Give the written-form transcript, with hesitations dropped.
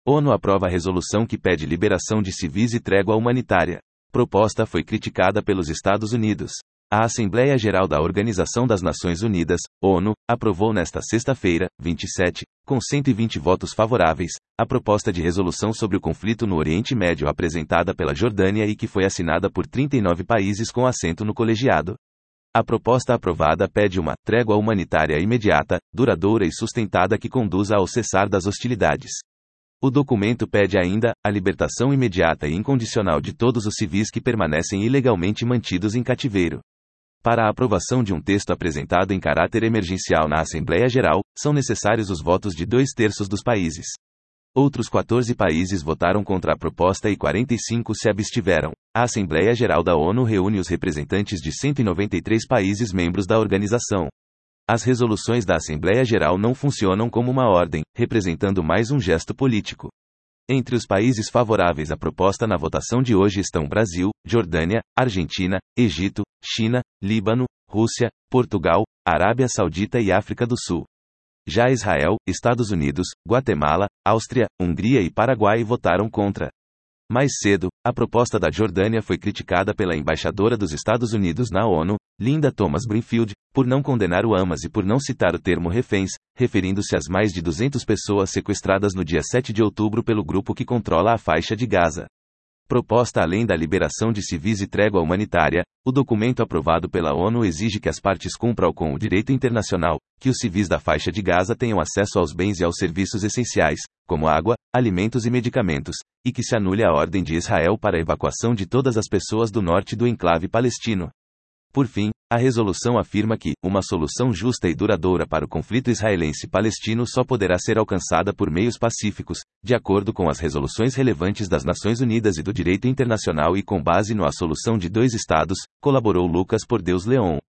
ONU aprova a resolução que pede liberação de civis e trégua humanitária. Proposta foi criticada pelos Estados Unidos. A Assembleia Geral da Organização das Nações Unidas, ONU, aprovou nesta sexta-feira, 27, com 120 votos favoráveis, a proposta de resolução sobre o conflito no Oriente Médio apresentada pela Jordânia e que foi assinada por 39 países com assento no colegiado. A proposta aprovada pede uma trégua humanitária imediata, duradoura e sustentada que conduza ao cessar das hostilidades. O documento pede ainda a libertação imediata e incondicional de todos os civis que permanecem ilegalmente mantidos em cativeiro. Para a aprovação de um texto apresentado em caráter emergencial na Assembleia Geral, são necessários os votos de 2/3 dos países. Outros 14 países votaram contra a proposta e 45 se abstiveram. A Assembleia Geral da ONU reúne os representantes de 193 países membros da organização. As resoluções da Assembleia Geral não funcionam como uma ordem, representando mais um gesto político. Entre os países favoráveis à proposta na votação de hoje estão Brasil, Jordânia, Argentina, Egito, China, Líbano, Rússia, Portugal, Arábia Saudita e África do Sul. Já Israel, Estados Unidos, Guatemala, Áustria, Hungria e Paraguai votaram contra. Mais cedo, a proposta da Jordânia foi criticada pela embaixadora dos Estados Unidos na ONU, Linda Thomas-Greenfield, por não condenar o Hamas e por não citar o termo reféns, referindo-se às mais de 200 pessoas sequestradas no dia 7 de outubro pelo grupo que controla a faixa de Gaza. Proposta além da liberação de civis e trégua humanitária, o documento aprovado pela ONU exige que as partes cumpram com o direito internacional, que os civis da faixa de Gaza tenham acesso aos bens e aos serviços essenciais, como água, alimentos e medicamentos, e que se anule a ordem de Israel para a evacuação de todas as pessoas do norte do enclave palestino. Por fim, a resolução afirma que uma solução justa e duradoura para o conflito israelense-palestino só poderá ser alcançada por meios pacíficos, de acordo com as resoluções relevantes das Nações Unidas e do direito internacional e com base na solução de 2 estados, colaborou Lucas Por Deus Leon.